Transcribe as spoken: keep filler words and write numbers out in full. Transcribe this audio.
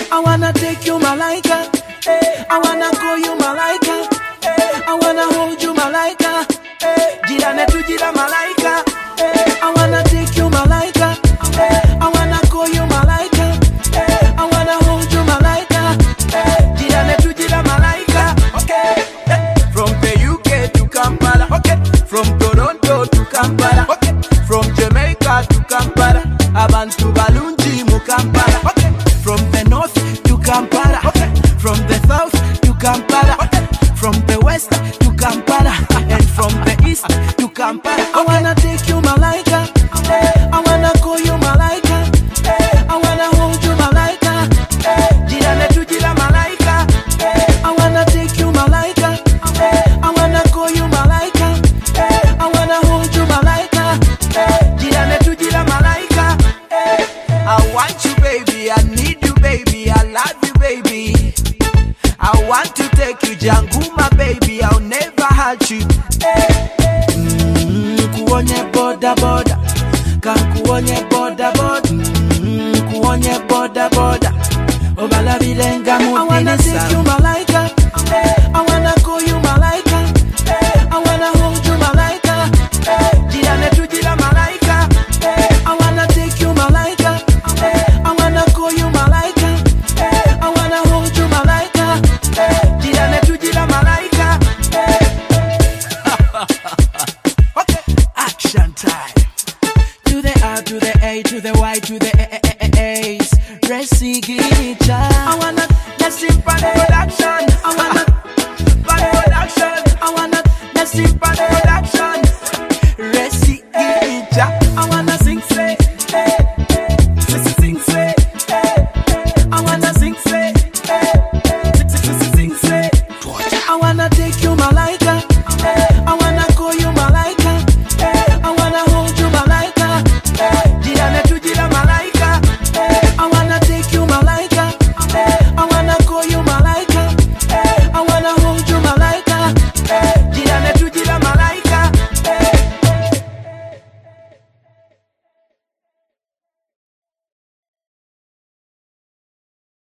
I wanna take you malaika. I wanna call you malaika. I wanna hold you malaika. Jirane tu jira malaika. I wanna take you malaika. I wanna call you malaika. I wanna hold you malaika. Jirane tu jira malaika. Okay. From the U K to Kampala. Okay. From Toronto to Kampala. Okay. From Jamaica to Kampala. Abantu balungi mu Kampala. Okay. From the north to Kampala. Okay. From the south to Kampala. Okay. From the west to Kampala. And from the east to Kampala. I wanna take you malaika. I wanna call you malaika. I wanna hold you malaika. Jirane tu jira malaika. I wanna take you malaika. I wanna call you malaika. I wanna hold you malaika. Jirane tu jira malaika. I want you baby, I need you baby, I love you baby. I want to take you Janguma baby, I'll never hurt you. Mm, kuonye boda boda, kan kuonye boda boda. Mm, kuonye boda boda, obala bilenga mutini. I wanna take you malaika, I wanna call you malaika. I wanna hold you malaika. Jirane tu jira malaika. I wanna take you malaika. I wanna call you malaika. I wanna hold you malaika. Jirane tu jira malaika. Okay, action time. To the R, to the A, to the Y, to the A, A, A, A, A's. Resigicha. I wanna let's sing for the production. I wanna for the production. I wanna let's sing for the production. Resigicha. I wanna sing say, hey, sing sing say, hey. I wanna sing say, hey, sing sing say. I wanna take you malaika.